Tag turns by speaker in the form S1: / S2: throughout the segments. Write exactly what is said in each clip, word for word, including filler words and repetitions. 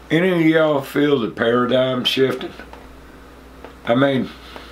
S1: Any of y'all feel the paradigm shifting? I mean,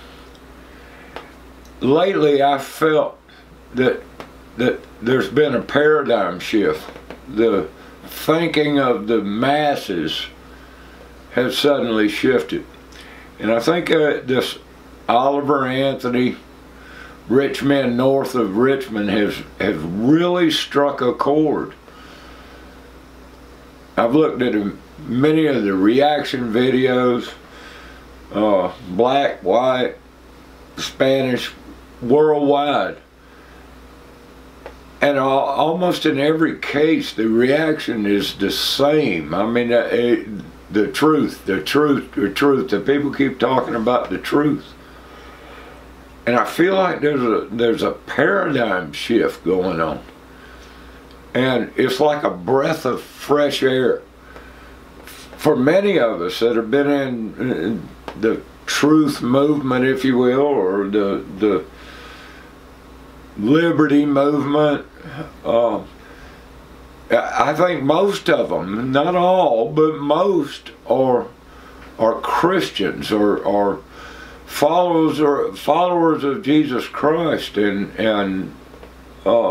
S1: lately I felt that that there's been a paradigm shift. The thinking of the masses has suddenly shifted. And I think uh, this Oliver Anthony, Rich Men North of Richmond, has, has really struck a chord. I've looked at many of the reaction videos, uh, black, white, Spanish, worldwide. And all, almost in every case, the reaction is the same. I mean, uh, it, the truth, the truth, the truth. The people keep talking about the truth. And I feel like there's a, there's a paradigm shift going on. And it's like a breath of fresh air. For many of us that have been in, in the truth movement, if you will, or the, the liberty movement, uh, I think most of them, not all, but most are are Christians or are followers or followers of Jesus Christ, and and uh,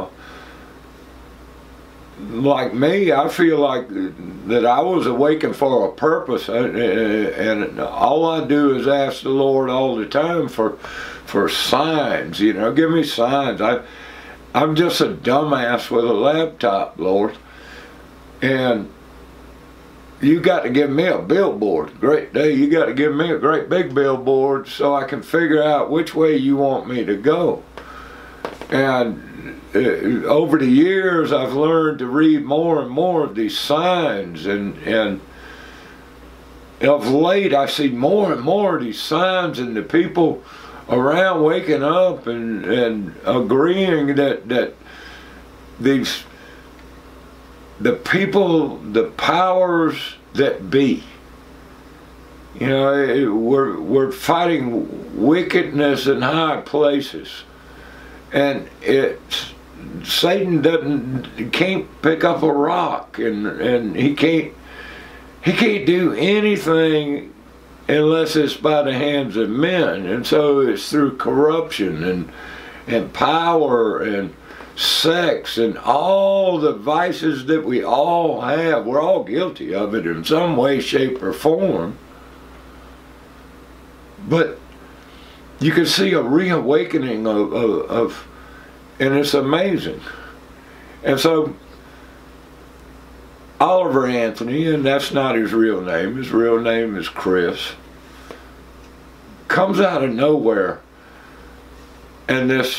S1: like me, I feel like that I was awakened for a purpose, and, and all I do is ask the Lord all the time for for signs. You know, give me signs. I I'm just a dumbass with a laptop, Lord. And you got to give me a billboard. Great day. You got to give me a great big billboard so I can figure out which way you want me to go. And uh, over the years, I've learned to read more and more of these signs. And, and of late, I see more and more of these signs, and the people around waking up and, and agreeing that, that these the people, the powers that be, you know, we're, we're fighting wickedness in high places. And it's, Satan doesn't, can't pick up a rock, and, and he can't, he can't do anything unless it's by the hands of men. And so it's through corruption and, and power and sex and all the vices that we all have. We're all guilty of it in some way, shape, or form. But you can see a reawakening of, of, of and it's amazing. And so Oliver Anthony, and that's not his real name, his real name is Chris, comes out of nowhere, and this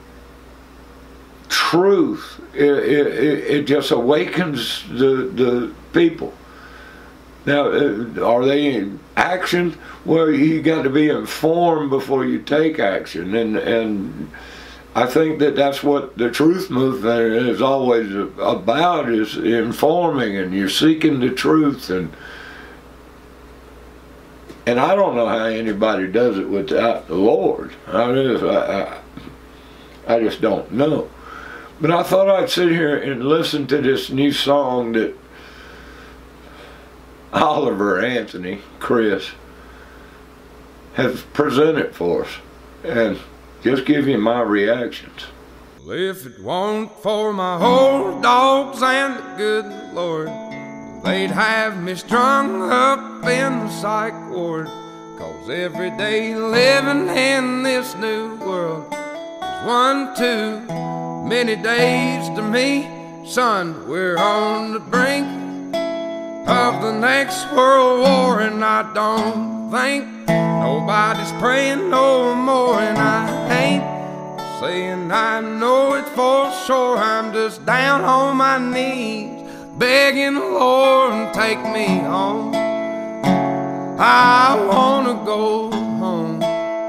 S1: truth, it, it, it just awakens the, the people. Now, are they in action? Well, you got to be informed before you take action, and and I think that that's what the truth movement is always about, is informing, and you're seeking the truth, and and I don't know how anybody does it without the Lord. I just, I, I, I just don't know. But I thought I'd sit here and listen to this new song that Oliver Anthony, Chris, has presented for us, and just give you my reactions.
S2: Well, if it weren't for my old dogs and the good Lord, they'd have me strung up in the psych ward. 'Cause every day living in this new world is one too many days to me. Son, we're on the brink of the next world war, and I don't think nobody's praying no more. And I ain't saying I know it for sure. I'm just down on my knees begging the Lord to take me home. I wanna go home.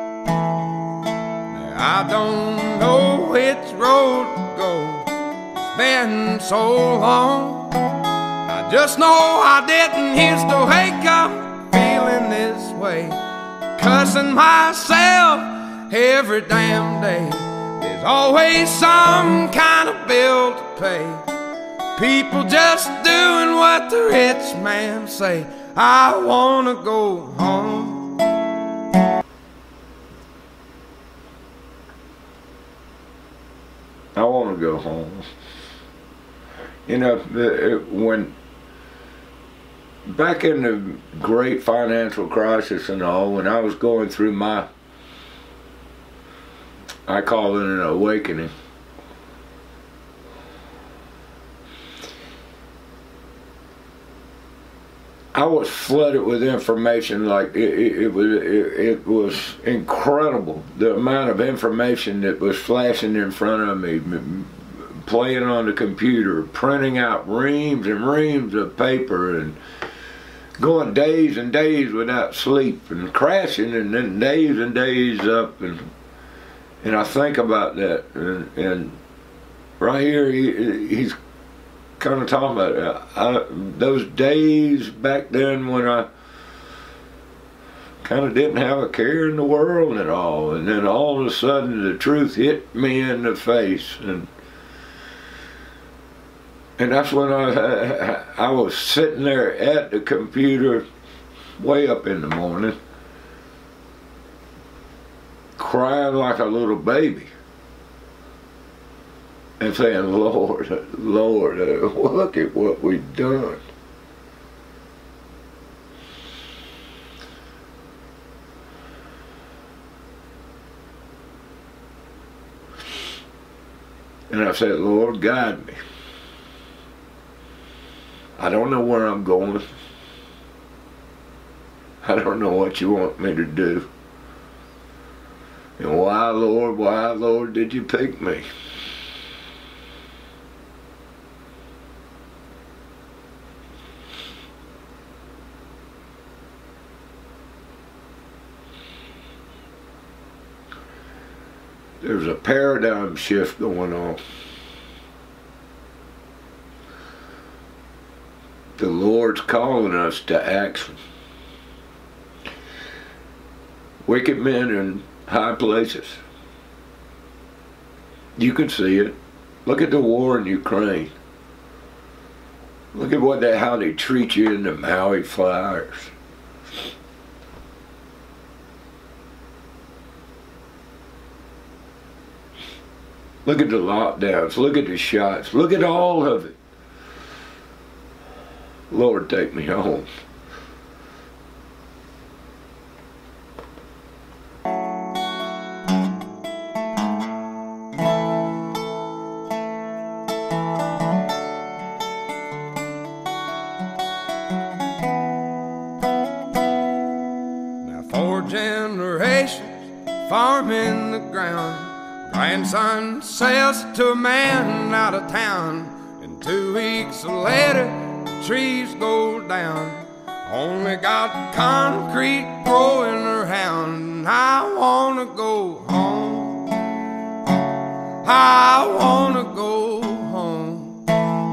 S2: I don't know which road to go. It's been so long. I just know I didn't used to wake up feeling this way, cussing myself every damn day. There's always some kind of bill to pay. People just doing what the rich man say. I wanna go home.
S1: I want to go home. You know, the, it, when back in the great financial crisis and all, when I was going through my, I call it an awakening. I was flooded with information like it, it, it was it, it was incredible, the amount of information that was flashing in front of me, playing on the computer, printing out reams and reams of paper, and going days and days without sleep, and crashing, and then days and days up, and and I think about that, and, and right here he, he's kind of talking about it. I, those days back then when I kind of didn't have a care in the world at all, and then all of a sudden the truth hit me in the face, and and that's when I I, I was sitting there at the computer way up in the morning, crying like a little baby. And saying, Lord, Lord, look at what we've done. And I said, Lord, guide me. I don't know where I'm going. I don't know what you want me to do. And why, Lord, why, Lord, did you pick me? There's a paradigm shift going on. The Lord's calling us to action. Wicked men in high places. You can see it. Look at the war in Ukraine. Look at what they, how they treat you in the Maui fires. Look at the lockdowns. Look at the shots. Look at all of it. Lord, take me home.
S2: Now four generations farming the ground. Grandson sells it to a man out of town, and two weeks later the trees go down. Only got concrete growing around. I wanna go home. I wanna go home.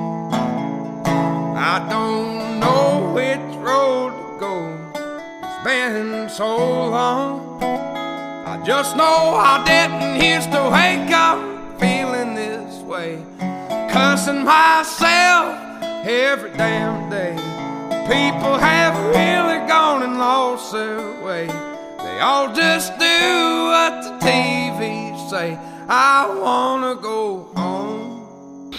S2: I don't know which road to go. It's been so long. I just know I didn't used to wake up feeling this way, cussing myself every damn day. People have really gone and lost their way. They all just do what the T V say. I wanna go home.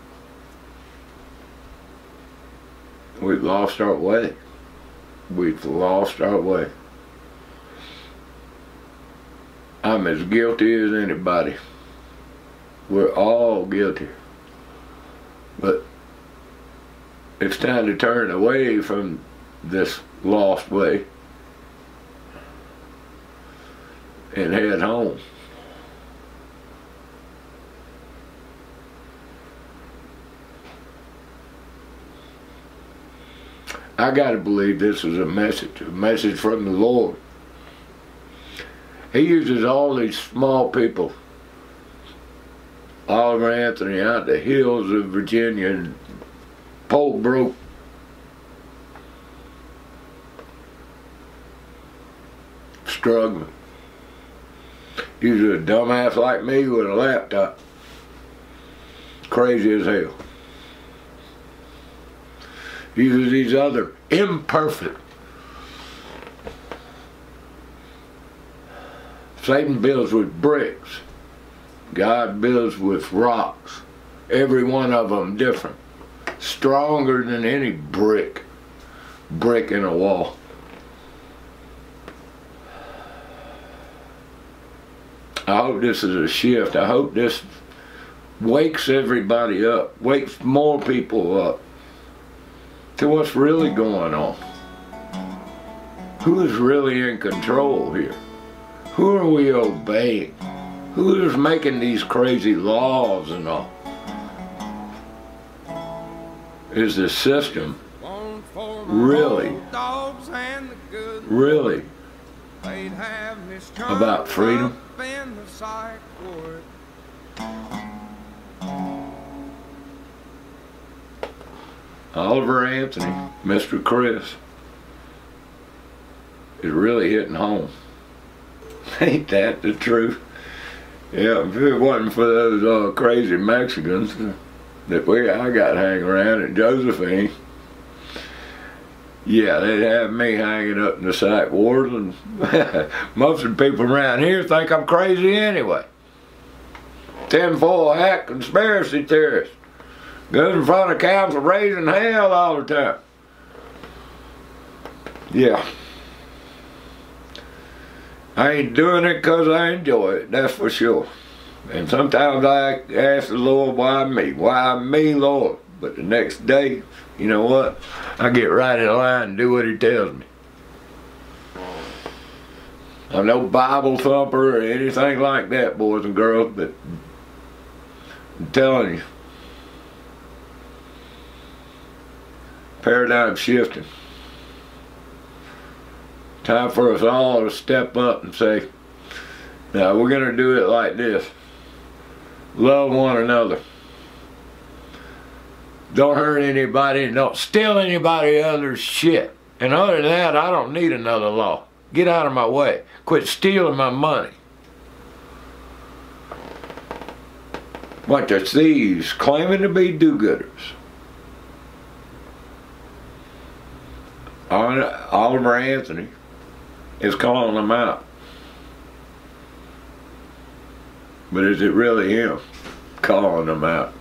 S1: We've lost our way. We've lost our way. I'm as guilty as anybody. We're all guilty. But it's time to turn away from this lost way and head home. I gotta believe this is a message, a message from the Lord. He uses all these small people. Oliver Anthony out the hills of Virginia, and pole broke. Struggling. Usually a dumbass like me with a laptop. Crazy as hell. uses these other imperfect. Satan builds with bricks. God builds with rocks. Every one of them different. Stronger than any brick. Brick in a wall. I hope this is a shift. I hope this wakes everybody up. Wakes more people up to what's really going on. Who is really in control here? Who are we obeying? Who is making these crazy laws and all? Is the system really, really about freedom? Oliver Anthony, Mister Chris, is really hitting home. Ain't that the truth? Yeah, if it wasn't for those uh, crazy Mexicans that we I got hanging around at Josephine, yeah, they'd have me hanging up in the psych ward, and most of the people around here think I'm crazy anyway. Tinfoil hat conspiracy theorist. Goes in front of council raising hell all the time. Yeah. I ain't doing it because I enjoy it, that's for sure. And sometimes I ask the Lord, why me? Why me, Lord? But the next day, you know what? I get right in line and do what He tells me. I'm no Bible thumper or anything like that, boys and girls, but I'm telling you, paradigm shifting. Time for us all to step up and say, now we're going to do it like this. Love one another. Don't hurt anybody and don't steal anybody else's shit. And other than that, I don't need another law. Get out of my way. Quit stealing my money. Bunch of thieves claiming to be do-gooders. Oliver Anthony is calling them out. But is it really him calling them out?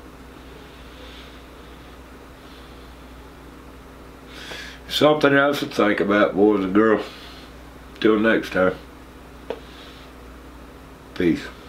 S1: Something else to think about, boys and girls. Till next time. Peace.